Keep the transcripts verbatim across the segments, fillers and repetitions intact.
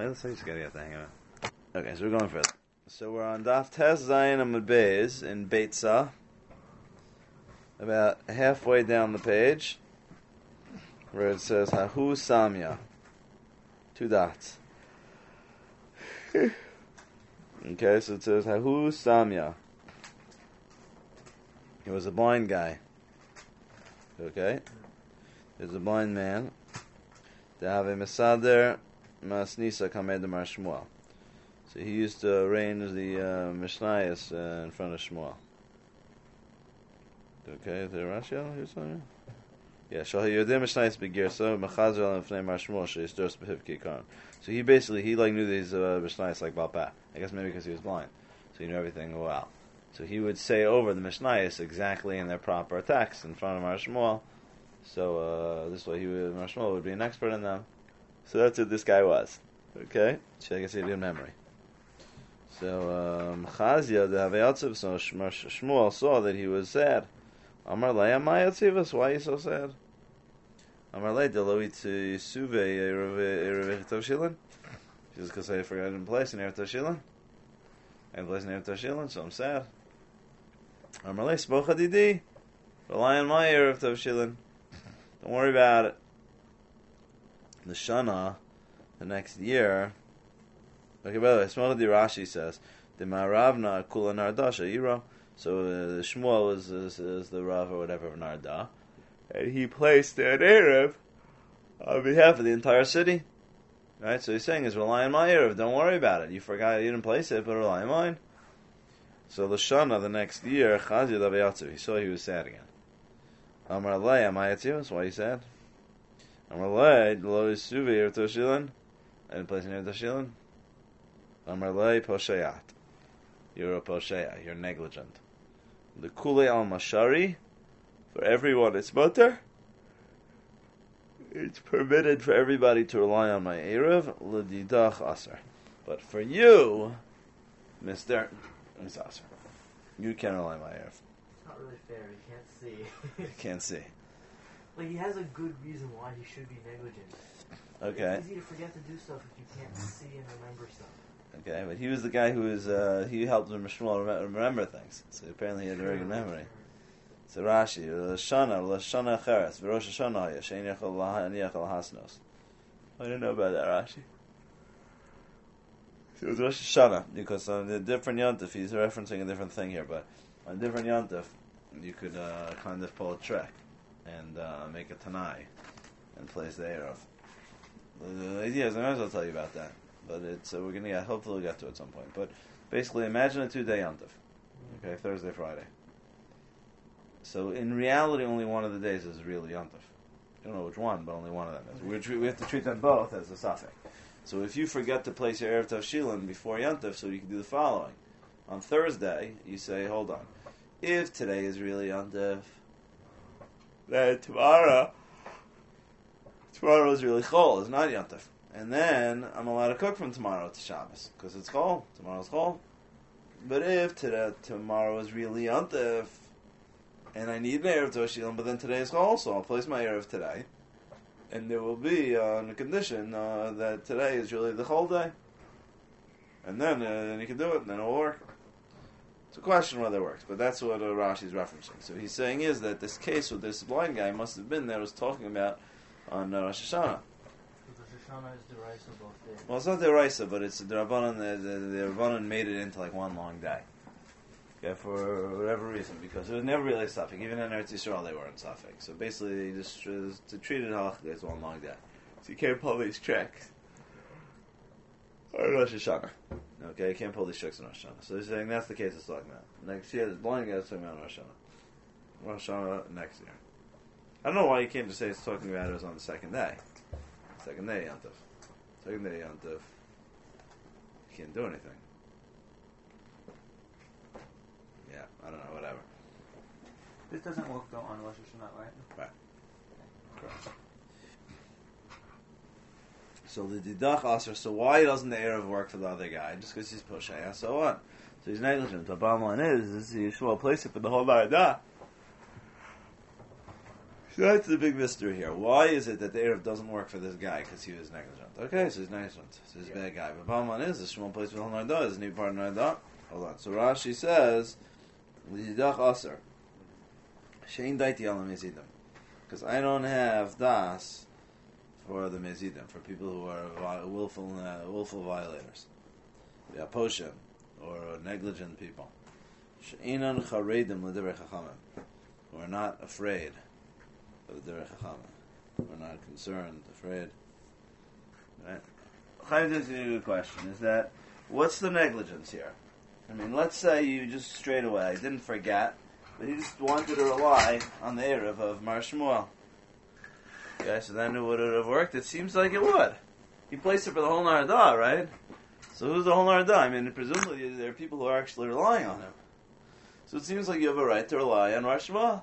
That's how you just gotta get the hang of it. Okay, so we're going for it. So we're on Daf Tes Zayin Amud Beis in Beitza. About halfway down the page, where it says Hahu Samya. Two dots. Okay, so it says Hahu Samya. He was a blind guy. Okay? He was a blind man. To have a Mesader Masnisa Kamed Mar Shmuel. So he used to arrange the uh, Mishnayos uh, in front of Shmuel. Okay, is there Rashi on here somewhere? Yeah, Shal Yodim Mishnayos Begirsa Mechazer Al Fnei Mar Shmuel Sheistor Spehivki Karan. So he basically he like knew these uh, Mishnayos like Balpah. I guess maybe because he was blind, so he knew everything well. So he would say over the Mishnayos exactly in their proper text in front of Mar Shmuel. So uh, this way he would Mar Shmuel would be an expert in them. So that's what this guy was. Okay, so I guess he had good memory. So um, Chazia the Havayatziv, so Shmuel saw that he was sad. Amar Leia Mayatzivas, why are you so sad? Amar Leia Deloit Suve Erev Toshilin. Just because I forgot in place in Erev Toshilin. I didn't place in Erev Toshilin, so I'm sad. Amar Leia Smocha Didi. Rely on my Erev Toshilin. Don't worry about it. The Shana, the next year. Okay, by the way, Smocha Di Rashi says, the Maravna Kula Nardasha Iro. So uh, Shmuel is, is, is the Rav or whatever of Narda, and he placed an Erev on behalf of the entire city. Right? So he's saying is rely on my Erev. Don't worry about it. You forgot you didn't place it, but rely on mine. So the Shana the next year, Chazia Davayatzu, he saw he was sad again. Amar Lei Amayatzu, that's why he said. Amar Lei Lo Yisuvi Erev Toshilin. I didn't place an Erev Toshilin. Amar Lei Poshayat. You're a Poshaya. You're negligent. The Kule al Mashari, for everyone it's mutter. It's permitted for everybody to rely on my Erev, L'didach Aser. But for you, Mister it's Aser. You can't rely on my Erev. It's not really fair. He can't see. You can't see. Like, he has a good reason why he should be negligent. Okay. It's easy to forget to do stuff if you can't see and remember stuff. Okay, but he was the guy who was, uh, he helped Shmuel remember things. So apparently he had a very good memory. So Rashi, Shana, Shana Cheres, V'rosh Hashanah, Yashen Yechal Lahaniach Al Hasnos. I didn't know about that, Rashi. So it was Rosh Hashanah, because on the different Yontif, he's referencing a different thing here, but on different Yontif, you could uh, kind of pull a trick and uh, make a Tanai and place the Erev. The, the idea is, I might as well tell you about that. But it's uh, we're gonna get, hopefully we'll get to it at some point. But basically, imagine a two-day yontif, okay, Thursday, Friday. So in reality, only one of the days is really yontif. You don't know which one, but only one of them is. We, we have to treat them both as a safek. So if you forget to place your erev tavshilin before yontif, so you can do the following: on Thursday, you say, "Hold on, if today is really yontif, then tomorrow, tomorrow is really chol, it's not yontif." And then I'm allowed to cook from tomorrow to Shabbos because it's chol. Tomorrow's chol. But if today, tomorrow is really yontif and I need an erev toshilin, but then today is chol, so I'll place my erev today, and there will be uh, on the condition uh, that today is really the chol day, and then uh, then you can do it, and then it'll work. It's a question whether it works, but that's what uh, Rashi is referencing. So he's saying is that this case with this blind guy must have been that was talking about on uh, Rosh Hashanah. Shana is derisa both days. Well, it's not derisa, but it's the Rabbanan. The, the, the Rabbanan made it into like one long day. Okay, for whatever reason, because it was never really a suffix. Even in Eretz Yisrael, they weren't suffix. So basically, they just to treat it halachically as one long day. So you can't pull these tricks on Rosh Hashanah. Okay, you can't pull these tricks on Rosh Hashanah. So they're saying that's the case it's talking about. Next year, this blind guy is talking about Rosh Hashanah. Rosh Hashanah next year. I don't know why you can't just say it's talking about it was on the second day. Second day Yontif. Second day Yontif. You can't do anything. Yeah, I don't know, whatever. This doesn't work though on Rosh Hashanah, right? Right. Correct. So the Didach Aser, so why doesn't the Erev work for the other guy? Just because he's Poshaya, so what? So he's negligent. The bottom line is, is you should well place it for the whole Baradah. So that's the big mystery here. Why is it that the Erev doesn't work for this guy? Because he was negligent. Okay, so he's negligent. So he's a bad guy. But the bottom line is, the Shmuel place with Narda is a new part of Narda. Hold on. So Rashi says, L'yidach aser. Shein daiti ala mezidim. Because I don't have das for the mezidim, for people who are willful, uh, willful violators. Yeah, poshim, or negligent people. She'inan charedim l'divrei chachamim. We're not afraid of the divrei chachamim. We're not concerned, afraid. Right? Chaim asks you a good question. Is that, what's the negligence here? I mean, let's say you just straight away didn't forget, but he just wanted to rely on the Erev of Mar Shmuel. Okay, so then would it have worked? It seems like it would. He placed it for the whole Narada, right? So who's the whole Narada? I mean, presumably there are people who are actually relying on him. So it seems like you have a right to rely on Mar Shmuel.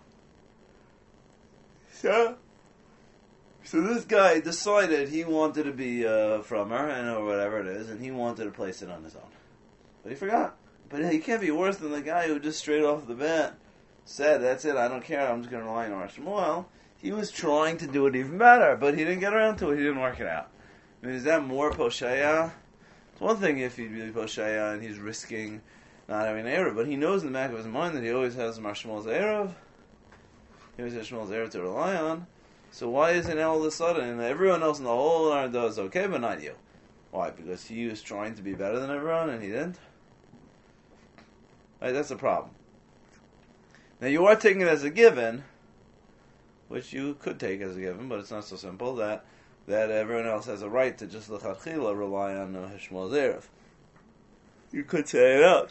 So, so this guy decided he wanted to be uh, from her, and or whatever it is, and he wanted to place it on his own. But he forgot. But he can't be worse than the guy who just straight off the bat said, that's it, I don't care, I'm just going to rely on Mar Shmuel. He was trying to do it even better, but he didn't get around to it, he didn't work it out. I mean, is that more Posheya? It's one thing if he'd be Posheya and he's risking not having an Erev, but he knows in the back of his mind that he always has Mar Shmuel's Erev. He always has Shmuel's Erev to rely on. So why isn't all of a sudden everyone else in the whole Narada is okay, but not you? Why? Because he was trying to be better than everyone and he didn't? Right, that's the problem. Now you are taking it as a given, which you could take as a given, but it's not so simple, that that everyone else has a right to just l'chadchila rely on uh, Shmuel's Erev. You could say it out.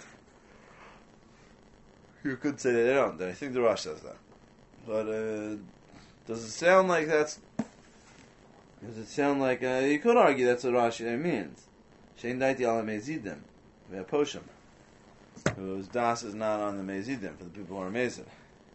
You could say they don't. I think the Rosh says that. But uh, does it sound like that's... Does it sound like... Uh, you could argue that's what Rashi means. Shein daiti ala mezidim. Ve'aposhim. Whose das is not on the mezidim, for the people who are mezid.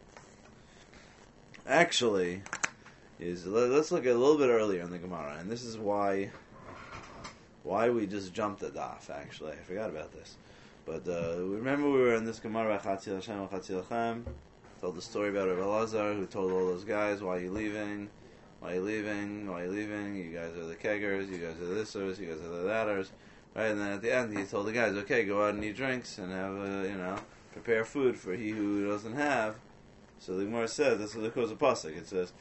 Actually, is let's look at a little bit earlier in the Gemara, and this is why why we just jumped the daf, actually. I forgot about this. But uh, remember we were in this Gemara, Chatzil Hashem, Chatzil Hashem, told the story about Rav Elazar, who told all those guys, why are you leaving? Why are you leaving? Why are you leaving? You guys are the keggers, you guys are the thisers, you guys are the thaters. Right, and then at the end he told the guys, okay, go out and eat drinks and have, uh, you know, prepare food for he who doesn't have. So the Gemara says, that's what it goes a pasuk. It says,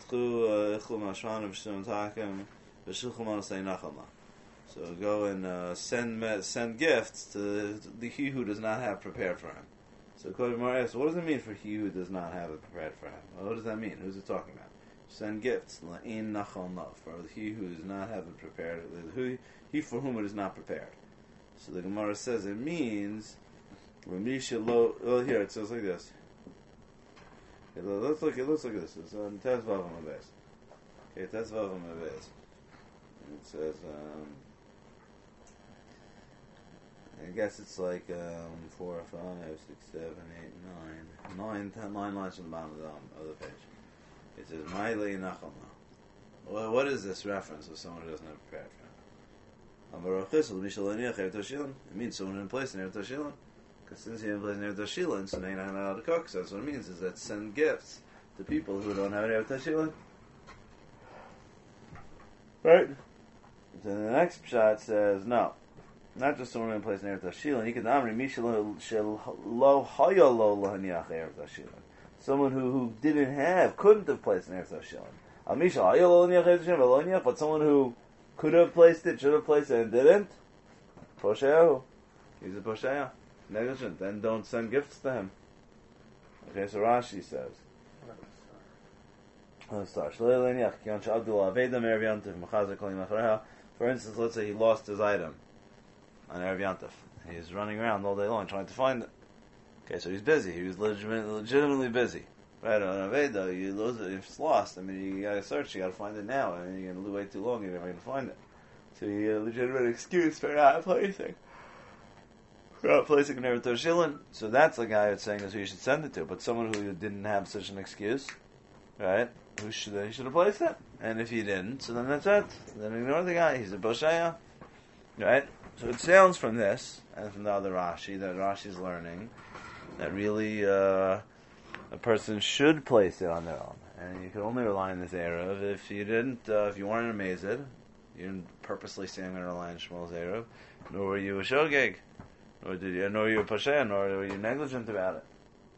so go and uh, send send gifts to the he who does not have prepared for him. So the Gemara asks, what does it mean for he who does not have it prepared for him? Well, what does that mean? Who's it talking about? Send gifts, la'in nachal no, for he who does not have it prepared, who, he for whom it is not prepared. So the Gemara says it means, well, here it says like this. Okay, let's look. Let's look at this. It's on Tez Vav Amabez. Okay, Tez Vav Amabez. It says, um, I guess it's like um, four, five, six, seven, eight, nine, nine, ten, nine lines from the bottom of the, of the page. It says, "Ma'ilei nachal." Well, what is this reference of someone who doesn't have prepared for him? It means someone in place in Erev Toshilin. Because since he didn't place in Erev Toshilin, so now you're not allowed to cook. So that's what it means, is that send gifts to people who don't have an Erev Toshilin. Right? So the next shot says, no. Not just someone in place in Erev Toshilin. He could amri mishal shel lo haya lo lahaniach Erev Toshilin. Someone who, who didn't have, couldn't have placed in Erev Toshilin. Al mishal haya lo lahaniach Erev Toshilin v'lo, but someone who could have placed it, should have placed it, and didn't. Posheyahu. He's a posheya. Negligent. Then don't send gifts to him. Okay, so Rashi says. Let's start. For instance, let's say he lost his item on Erev Yantif. He's running around all day long trying to find it. Okay, so he's busy. He was legitimately, legitimately busy. Right, on Aveda, you lose it, if it's lost, I mean, you gotta search, you gotta find it now. I mean, you're gonna wait too long, you're never gonna find it. So you get a legitimate excuse for not placing. For not placing an Erev Toshilin. So that's the guy that's saying that's who you should send it to. But someone who didn't have such an excuse, right, who should, he should have placed it. And if he didn't, so then that's it. Then ignore the guy, he's a Boshaya. Right? So it sounds from this, and from the other Rashi, that Rashi's learning, that really, uh, a person should place it on their own, and you can only rely on this Erev if you didn't, uh, if you weren't a Mazid, you didn't purposely say I'm going to rely on Shmuel's Erev, nor were you a Shogeg, nor did you, nor were you a Pasha, nor were you negligent about it.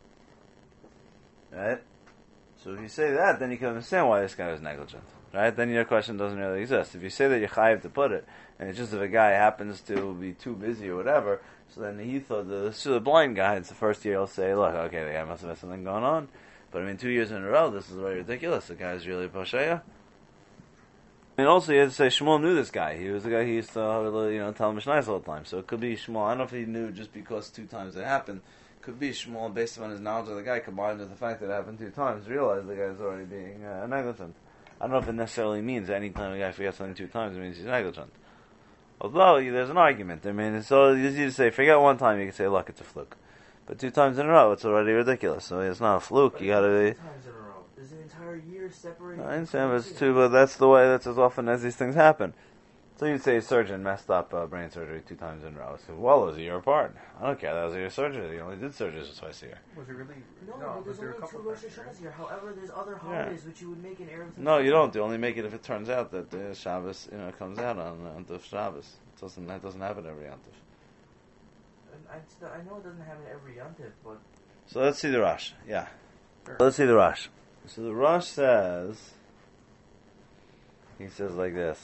Right? So if you say that, then you can understand why this guy was negligent. Right? Then your question doesn't really exist. If you say that you're chayiv to put it, and it's just if a guy happens to be too busy or whatever, so then he thought the, so the blind guy, it's the first year he'll say, look, okay, the guy must have had something going on, but I mean, two years in a row, this is very ridiculous. The guy's really a posheya. And also, you have to say Shmuel knew this guy. He was the guy he used to, you know, tell him Mishnayos all the time. So it could be Shmuel. I don't know if he knew just because two times it happened. Could be Shmuel, based on his knowledge of the guy, combined with the fact that it happened two times, realized the guy's already being uh, negligent. I don't know if it necessarily means any time a guy forgets something two times, it means he's negligent. Although, there's an argument. I mean, it's so easy to say, forget one time, you can say, look, it's a fluke. But two times in a row, it's already ridiculous. So it's not a fluke, you gotta be... Two times in a row. There's an entire year separated. I understand, but it's two, but that's the way, that's as often as these things happen. So you'd say a surgeon messed up uh, brain surgery two times in a row. So, well, it was a year apart. I don't care, that was a year surgery. He only did surgeries twice a year. Was it really? No, No, but was there's there a only couple two Rosh times, right? Hashanahs here. However, there's other Yeah. holidays which you would make an Erev. No, you don't. You only make it if it turns out that the Shabbos, you know, comes out on uh, Yontif Shabbos. It doesn't, that doesn't happen every Yontif. And I, still, I know it doesn't happen every Yontif, but So let's see the Rosh. Yeah. Sure. Let's see the Rosh. So the Rosh says, he says like this.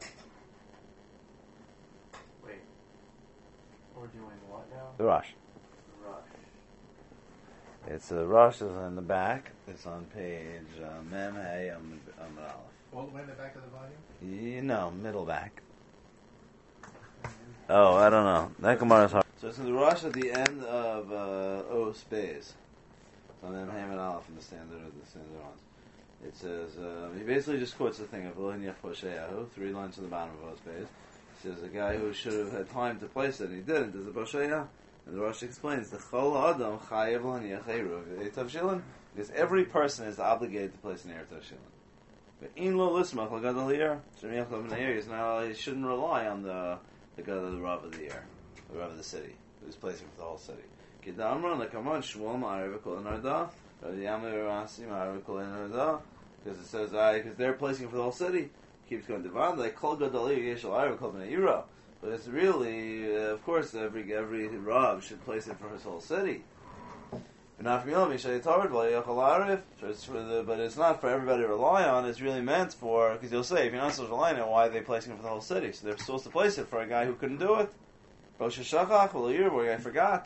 wait. We're doing what now? The Rosh. Rush. It's the Rosh is in the back. It's on page uh, Mem Hey Amud Amud Aleph. All the way in the back of the volume? You know, middle back. Oh, I don't know. That Gemara is hard. So it's in the Rosh at the end of uh, O Space. So then Haman Aleph in the standard of the standard ones. It says uh, he basically just quotes the thing of Elohinyach Posheyahu, three lines on the bottom of O Space. He says a guy who should have had time to place it and he didn't. Does it Posheya? And the Rosh explains the Chol Adam Chayev Elohinyach Eruv Eitav Shilin, because every person is obligated to place an Eitav Shilin. But in lo lismach l'gadol ha'ir, shemiach l'bnei is not. He shouldn't rely on the the gadol the rav of the year, the rav of the city, who's placing for the whole city. Kedamron lekamon shmuel ma'ariv kol enarda, Rav Yamir Rasi ma'ariv kol enarda, because it says I because they're placing for the whole city. Keeps going divad like kol gadol ha'ir yeshal ariv kol bnei ira, but it's really, uh, of course, every every rav should place it for his whole city. But it's for the, but it's not for everybody to rely on. It's really meant for, because you'll say, if you're not supposed to rely on it, why are they placing it for the whole city? So they're supposed to place it for a guy who couldn't do it. Where I forgot.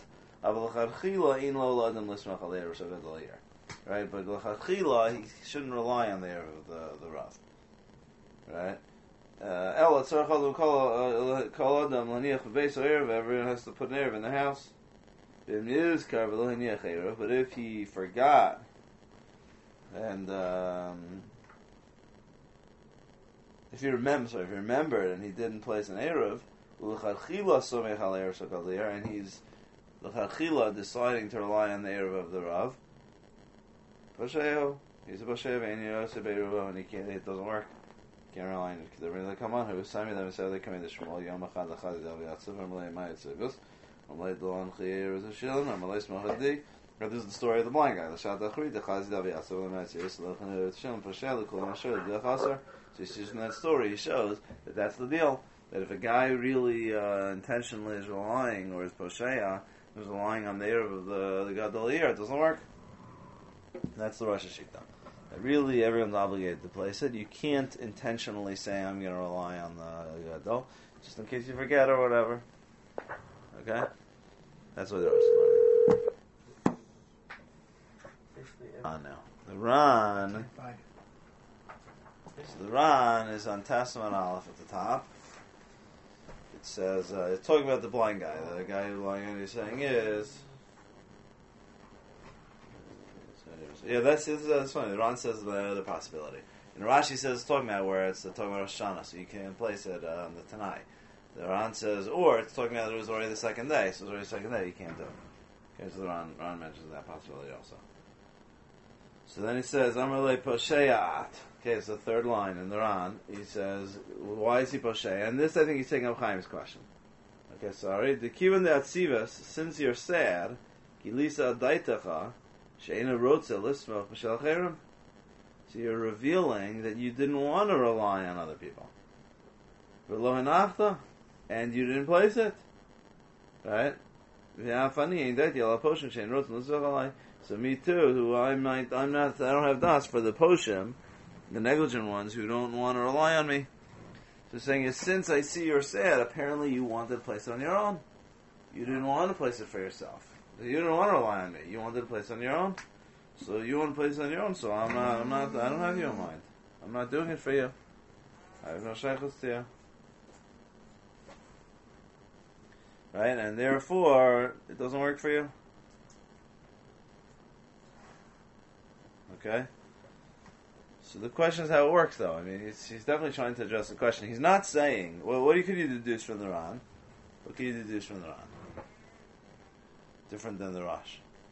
Right, but l'chadchila, he shouldn't rely on the the the Rav. Right. Ella tzarich adam kol adam laniach b'beis ha'erev. Everyone has to put an erev in their house. But if he forgot and um, if you remember, sorry, if you remembered and he didn't place an erev, and he's l'chadchila deciding to rely on the erev of the Rav, he's a Bashev and he can't. It doesn't work. Can't rely on it because they're really come on. Who sami them say they come in the Shmuel Yom Echad Lachad Del Yatzav and Malay Mayit Segus. This is the story of the blind guy. So he's just in that story, he shows that that's the deal. That if a guy really uh, intentionally is relying, or is posheya, is relying on the ear of the, the Gadol ear, it doesn't work. That's the Rosh Hashita. That really everyone's obligated to place it. You can't intentionally say, I'm going to rely on the Gadol, just in case you forget or whatever. Okay? That's what the Rosh is learning. On now. The Ran. So the Ran is on Testament Aleph at the top. It says, uh, it's talking about the blind guy. The guy who's lying on, he's saying is. Yeah, that's, that's funny. The Ran says the other possibility. And Rashi says it's talking about where it's talking about Rosh Hashanah, so you can place it uh, on the Tanai. The Ran says, or it's talking about it was already the second day, so it's already the second day, you can't do it. Okay, so the Ran, Ran mentions that possibility also. So then he says, Amarle Posheat. Okay, it's the third line in the Ran. He says, why is he Posheya? And this, I think, he's taking up Chaim's question. Okay, sorry. The Kivan de Atzivas, since you're sad, Kilisa Daitacha, She'ena rotza lismach b'shel cherem. So you're revealing that you didn't want to rely on other people. V'lo hanachta, and you didn't place it. Right? V'hafani ain't that yala poshim she'en rotza lismach alai. So me too, who I'm not, I'm not, I don't have das for the poshim, the negligent ones who don't want to rely on me. So saying is, since I see you're sad, apparently you wanted to place it on your own. You didn't want to place it for yourself. You didn't want to rely on me. You wanted to place it on your own. So you want to place it on your own. So I'm not. I'm not. I don't have you in mind. I'm not doing it for you. I have no shaykhus to you. Right, and therefore it doesn't work for you. Okay. So the question is how it works, though. I mean, he's, he's definitely trying to address the question. He's not saying, well, what could you deduce from the Ran? What can you deduce from the Ran? Different than the Rosh.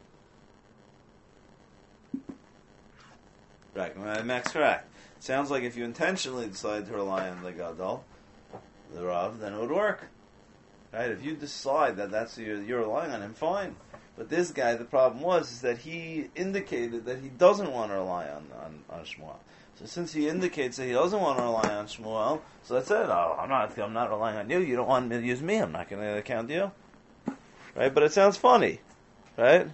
Right, Max correct. It sounds like if you intentionally decide to rely on the Gadol, the Rav, then it would work. Right? If you decide that that's you're, you're relying on him, fine. But this guy, the problem was is that he indicated that he doesn't want to rely on, on, on Shmuel. So since he indicates that he doesn't want to rely on Shmuel, so that's it. Oh, I'm not. I'm not relying on you. You don't want me to use me. I'm not going to count you. Right? But it sounds funny, right?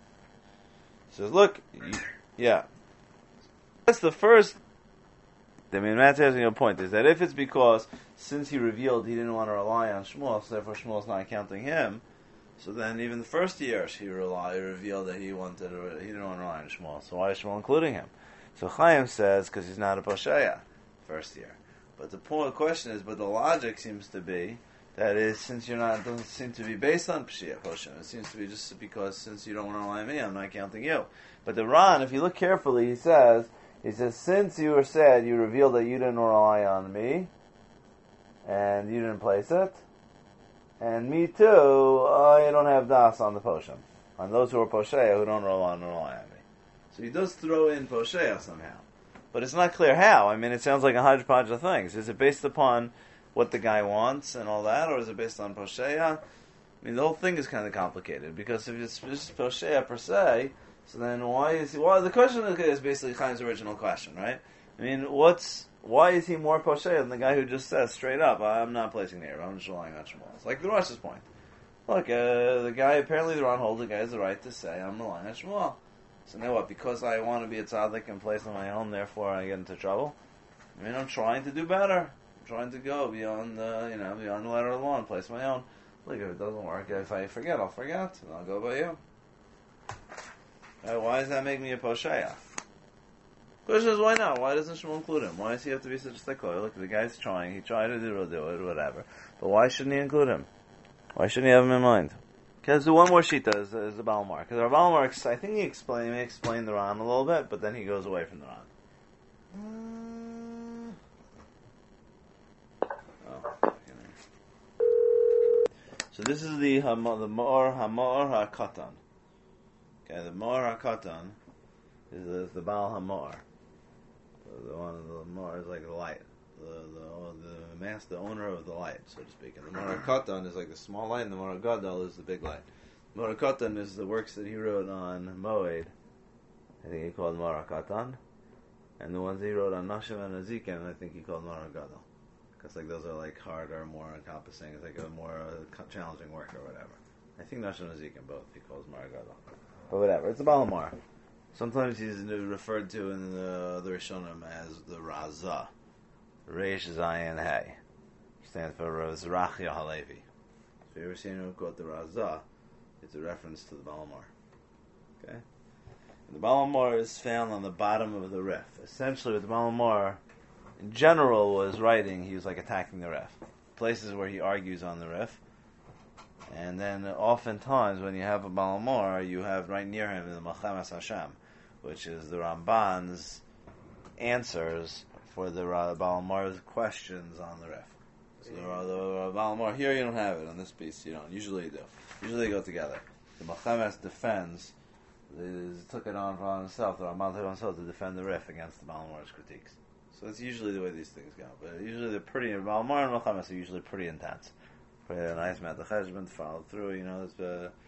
He says, look, you, yeah. That's the first. I mean, Matt's asking a point is that if it's because since he revealed he didn't want to rely on Shmuel, so therefore Shmuel's not counting him. So then, even the first year, he rely, revealed that he wanted, to, he didn't want to rely on Shmuel. So why is Shmuel including him? So Chaim says because he's not a posheya, first year. But the point, question is, but the logic seems to be that is since you're not, it doesn't seem to be based on posheya poshem. It seems to be just because since you don't want to rely on me, I'm not counting you. But the Ran, if you look carefully, he says he says since you were sad, you revealed that you didn't rely on me, and you didn't place it. And me too, I don't have das on the poshim. On those who are posheya who don't rely on, rely on me. So he does throw in posheya somehow. But it's not clear how. I mean, it sounds like a hodgepodge of things. Is it based upon what the guy wants and all that, or is it based on posheya? I mean, the whole thing is kind of complicated, because if it's just posheya per se, so then why is he... Well, the question is basically Chaim's original question, right? I mean, what's... Why is he more posheya than the guy who just says straight up, I'm not placing the Erev, I'm just relying on Shmuel? It's like the Rosh's point. Look, uh, the guy, apparently the Ron holds the guy has the right to say, I'm relying on Shmuel. So now what, because I want to be a tzaddik and place on my own, therefore I get into trouble? I mean, I'm trying to do better. I'm trying to go beyond the, you know, beyond the letter of the law and place my own. Look, if it doesn't work, if I forget, I'll forget, and I'll go by you. Right, why does that make me a posheya? Question is, why not? Why doesn't Shmuel include him? Why does he have to be such a stickler? Look, the guy's trying. He tried to do, do it, whatever. But why shouldn't he include him? Why shouldn't he have him in mind? Because the one more shita is, is the Balmar. Because our Balmar, I think he explained, he explained the Ran a little bit, but then he goes away from the Ran. Oh, so this is the the Ma'or Hamor HaKatan. Okay, the Ma'or HaKatan is the, the Baal HaMor. The one, the Mor is like the light, the the the master, owner of the light, so to speak. And the Mor Katan is like the small light, and the Mor Gadol is the big light. Mor Katan is the works that he wrote on Moed. I think he called Mor Katan, and the ones he wrote on Nashim and Azikim, I think he called Mor Gadol, because like those are like harder, more encompassing. It's like a more uh, challenging work or whatever. I think Nashim and Azikim both he calls Mor Gadol, but whatever. It's a Balamar. Sometimes he's referred to in the, the Rishonim as the Razah. Reish Zayin Hay. Stands for Zerachia Halevi. If you ever seen him quote the Razah, it's a reference to the Balamar. Okay? And the Balamar is found on the bottom of the Rif. Essentially, what the Balamar, in general, was writing, he was like attacking the Rif. Places where he argues on the Rif. And then oftentimes when you have a Balamar, you have right near him the Malchamas Hashem, which is the Ramban's answers for the Balamar's questions on the Rif. So the, the Balamar, here you don't have it, on this piece you don't. Usually you do. Usually they go together. The Malchamas defends, he took it on for himself, the Ramban took it on himself to defend the Rif against the Balamar's critiques. So that's usually the way these things go. But usually they're pretty, Balamar and Malchamas are usually pretty intense. A nice amount of cheshbon followed through, you know, it's, uh,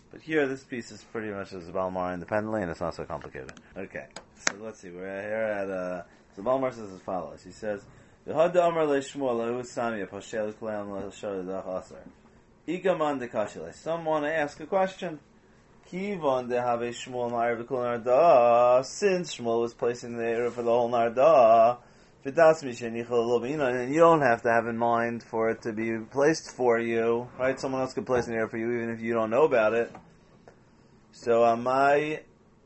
But here, this piece is pretty much as Balmar independently, and it's not so complicated. Okay, so let's see. We're here at, uh, so Balmar says as follows. He says, V'had Amar le Shmuel lehu Samya poshel kleam l'shor dach aser. Igaman de kashile. Someone ask a question. Kivon de have Shmuel ma'ir v'kol narda. Since Shmuel was placing the Erev for the whole narda, v'das mishenichel lobina, and you don't have to have in mind for it to be placed for you, right? Someone else could place an Erev for you even if you don't know about it. So am I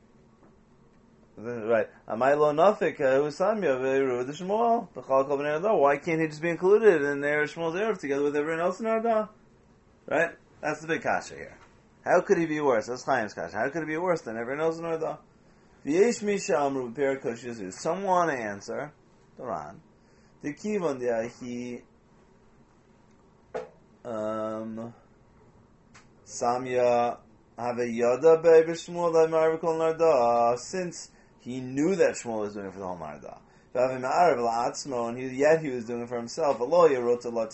right? Am I lo nafik usamya ve'eruv Shmuel b'chal kol b'nei narda? Why can't he just be included in there Shmuel's Erev together with everyone else in narda? Right? That's the big kasha here. How could he be worse? That's Chaim's kasha. How could he be worse than everyone else in narda? V'yesh misha amru b'per kosher. Someone answer the Ran. The kivon de he um samya. Have a yada baby Shmuel that Marvikol Narda, since he knew that Shmuel was doing it for the whole Narda. And he, yet he was doing it for himself. And he didn't want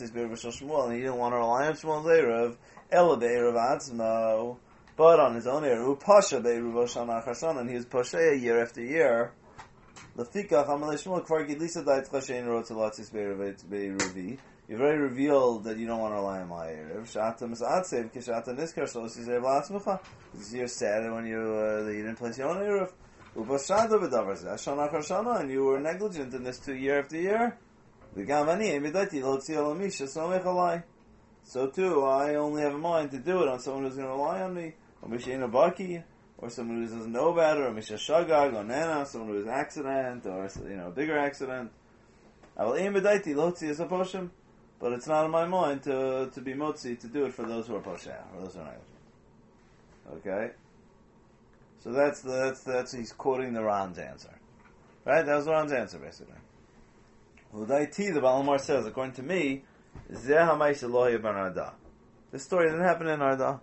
to rely on Shmuel's Erev, Ela be'erev atzmo, but on his own Erev, Pasha be'erev Shana Chashana, and he was Pasha year after year. Lefikach Amalei Shmuel Kvar Gidlisa Dait Chashein Rotza Latzis be'erevi. You've already revealed that you don't want to rely on my Erev. Shata misatsev kishata niskar sosis Erev la'atzmecha. You're sad when you uh, that you didn't place your own Erev. Ubashada v'davar zeh shana achar shana, and you were negligent in this too year after year. V'gam ani emidaiti lo tzia lo misha somech alai. So too, I only have a mind to do it on someone who's going to rely on me, or mishein baki, or someone who doesn't know about it, or misha shagag, or nana, someone who has an accident, or you know a bigger accident. Aval emidaiti lo tzia saposhim. But it's not in my mind to to be motzi to do it for those who are posha, or those who are negligent. Okay, so that's the, that's that's he's quoting the Ran's answer, right? That was the Ran's answer basically. Udaiti, the Balamar says, according to me, zeh hamayis Elohi bar Narda. This story didn't happen in Narda.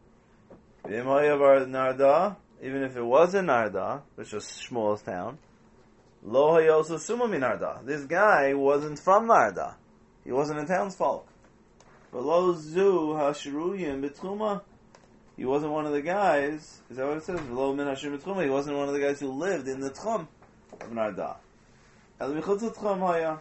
V'imoya bar Narda, even if it was in Narda, which was Shmuel's town, lo hayosu suma min Narda. This guy wasn't from Narda. He wasn't a townsfolk. But lo zu hashiruyim betchuma. He wasn't one of the guys. Is that what it says? Lo min hashir betchuma. He wasn't one of the guys who lived in the tchum of Narda. El michutz tchum haya.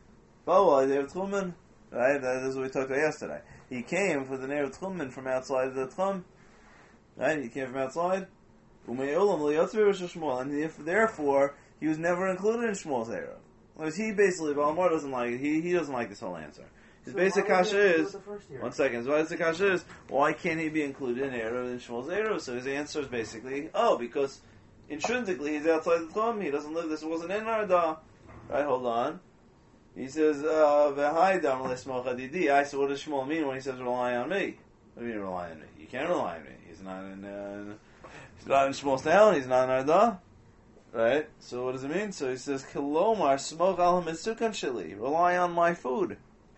Bo there tchumen. Right. That is what we talked about yesterday. He came for the name of tchumen from outside the tchum. Right. He came from outside. Umei lo yotzvei Shmuel, and if, therefore he was never included in Shmuel's era. Whereas he basically, Balmar doesn't like he he doesn't like this whole answer. His so basic kasha is one second. His basic kasha is why can't he be included in Erev in Shmuel's Erev? So his answer is basically oh because intrinsically he's outside the Chum. He doesn't live. This wasn't in Narda. Right? Hold on. He says v'hai dam le'smoch adidi. I so what does Shmuel mean when he says rely on me? What do you mean rely on me? You can't rely on me. He's not in. Uh, he's not in Shmuel's town. He's not in Narda. Right? So what does it mean? So he says, Kilomar, smoke al mitzukan shili. Rely on my food.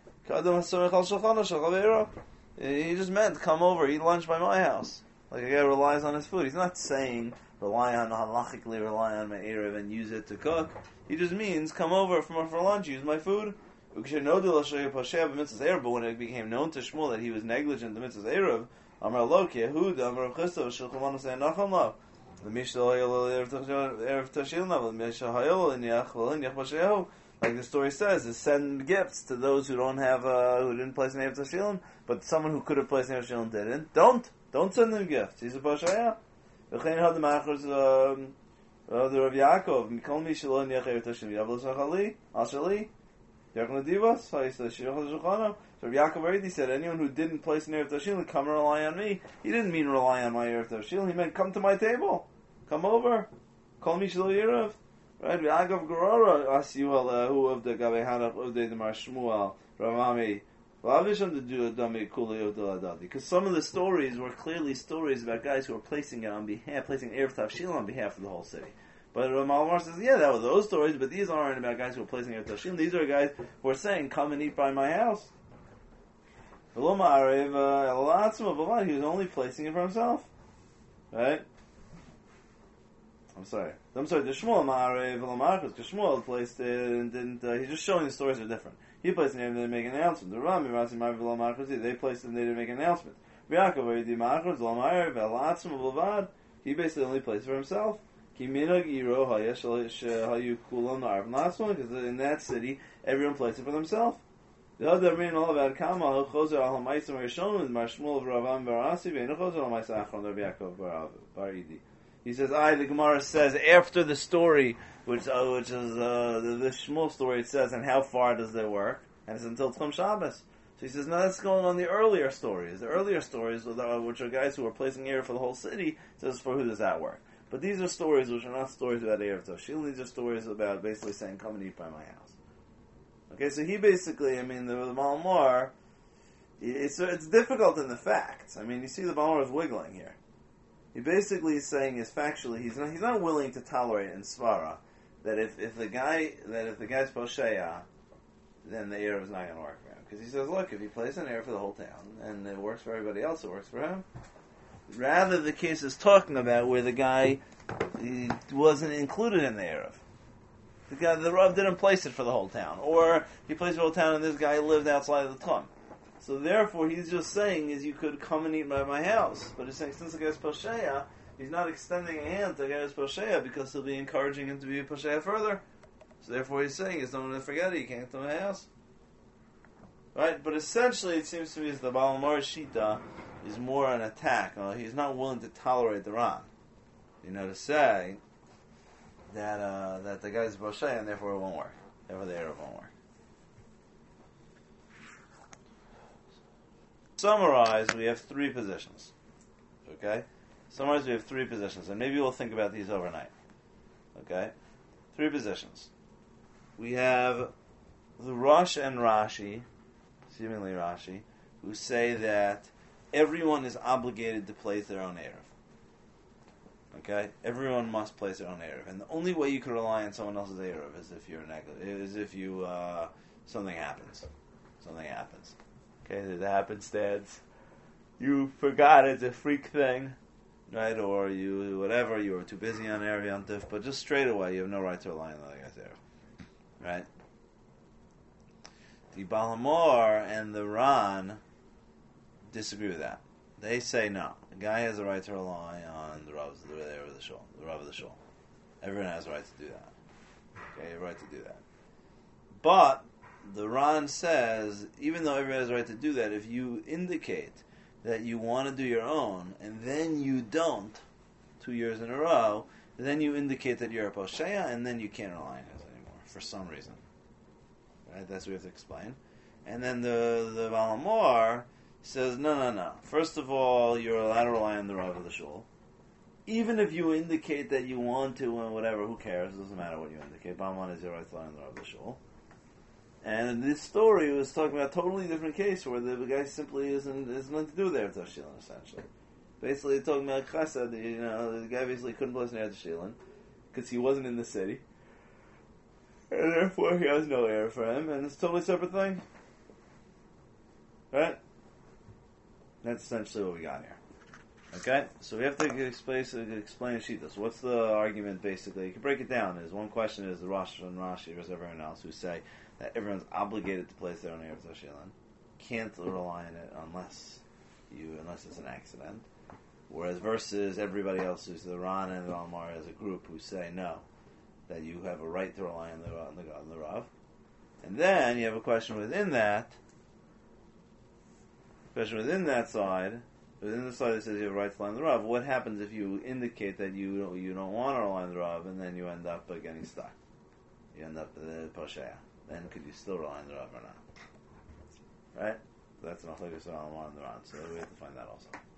He just meant, come over, eat lunch by my house. Like a guy relies on his food. He's not saying, rely on, halachically rely on my Erev and use it to cook. He just means, come over for, for lunch, use my food. But when it became known to Shmuel that he was negligent in the mitzvah's Erev, Amar lo ki Yehud, Amar Rav Chisda, Shulchan say Nacham lo. The like the story says, is send gifts to those who don't have, uh, who didn't place an Erev Tashilin, but someone who could have placed an Erev Tashilin didn't. Don't, don't send them gifts. He's a Pashaya. V'chein had the machers, um, the Rav Yaakov, Mikol mi shelo niach Erev Tashilin, Yavlo Shachali, Ashali, Yakon Ladivas, Hayis Shirach Shulchano. So Rav Yaakov already said, anyone who didn't place an Erev Tashilin, come and rely on me. He didn't mean rely on my Erev Tashilin, he meant come to my table. Come over. Call me Shelo Yerev. Right? V'agav Gorora Asiu Alahu of the Gabehanach of the Demar Shmuel Ramami. V'avisham the Dami Kuli of the Ladadi. Because some of the stories were clearly stories about guys who were placing it on behalf, placing Erev Tashilin on behalf of the whole city. But Malmar says, yeah, that were those stories, but these aren't about guys who were placing Erev Tashilin. These are guys who are saying, come and eat by my house. He was only placing it for himself. Right? I'm sorry. I'm sorry. The Shmuel Ma'arev V'Lamarchus, because Shmuel placed it and didn't. Uh, he's just showing the stories are different. He placed it and they didn't make an announcement. The Rami Rasi Ma'arev V'Lamarchus, they placed it and they didn't make an announcement. Yaakov Yidi Machar Zlamar Velatzim Bavad. He basically only plays for himself. Ki minag iro hayesh hayu kulam narv latzman, because in that city everyone plays it for themselves. The other mean all about Kama Chozer al Ma'asim Rishon with Marshmul of Ravam Barasi Ve'enu Chozer al Ma'asim Achron Rabbi Yaakov Bar Idi. He says, I, the Gemara says, after the story, which uh, which is uh, the, the Shmuel story, it says, and how far does that work? And it's until Tzom Shabbos. So he says, no, that's going on the earlier stories. The earlier stories, which are guys who are placing air for the whole city, says, for who does that work? But these are stories which are not stories about Erev Toshil. These are stories about basically saying, come and eat by my house. Okay, so he basically, I mean, the, the Malmar, it's, it's difficult in the facts. I mean, you see the Malmar is wiggling here. He basically is saying is factually he's not he's not willing to tolerate in Svara that if, if the guy that if the guy's posheya, then the Erev is not going to work for him, because he says, look, if he plays an Erev for the whole town and it works for everybody else, it works for him. Rather, the case is talking about where the guy he wasn't included in the Erev. The guy the Rav didn't place it for the whole town, or he placed it for the whole town and this guy lived outside of the town. So therefore, he's just saying is you could come and eat by my house. But he's saying since the guy's posheya, he's not extending a hand to the guy's posheya because he'll be encouraging him to be a posheya further. So therefore, he's saying is don't forget it. You can't come to my house, right? But essentially, it seems to me as the Baal Mar Shita is more an attack. Uh, he's not willing to tolerate the Ran. You know, to say that uh, that the guy's posheya and therefore it won't work. Therefore, the Erev won't work. Summarize, we have three positions. Okay? Summarize, we have three positions. And maybe we'll think about these overnight. Okay? Three positions. We have the Rosh and Rashi, seemingly Rashi, who say that everyone is obligated to place their own Erev. Okay? Everyone must place their own Erev. And the only way you can rely on someone else's Erev is if you're negligent, is if you, uh, something happens. Something happens. Okay, there's a happenstance. You forgot it's a freak thing, right? Or you, whatever, you were too busy on Erev Yontif, but just straight away, you have no right to rely on the other guy's Erev. Right? The Baal HaMor and the Ran disagree with that. They say no. The guy has a right to rely on the Rav, the Rav of the Shul. The Rav of the Shul. Everyone has a right to do that. Okay, you have a right to do that. But the Ran says, even though everybody has a right to do that, if you indicate that you want to do your own, and then you don't, two years in a row, then you indicate that you're a posheya, and then you can't rely on it anymore, for some reason. Right? That's what we have to explain. And then the, the Baal HaMor says, no, no, no. First of all, you're allowed to rely on the Rav of the Shul. Even if you indicate that you want to, and whatever, who cares? It doesn't matter what you indicate. Bottom line is your right to rely on the Rav of the Shul. And this story was talking about a totally different case where the guy simply isn't has nothing to do with Eretz Shilin, essentially. Basically, talking about Chesed, you know, the guy basically couldn't bless in Eretz Shilin because he wasn't in the city, and therefore he has no air for him, and it's a totally separate thing. Right? That's essentially what we got here. Okay? So we have to explain, explain Shitas. What's the argument, basically? You can break it down. Is one question is the Rosh and Rashi versus everyone else who say that everyone's obligated to place their own Erev Toshilan. Can't rely on it unless you, unless it's an accident. Whereas versus everybody else, who's the Ran and the Almar as a group, who say no, that you have a right to rely on the, on the, on the Rav. And then you have a question within that, question within that side, within the side that says you have a right to rely on the Rav. What happens if you indicate that you don't, you don't want to rely on the Rav, and then you end up uh, getting stuck? You end up the uh, Posheya. Then could you still rely on the Rav or not? Right? So that's an Achlokes on the Ran. So we have to find that also.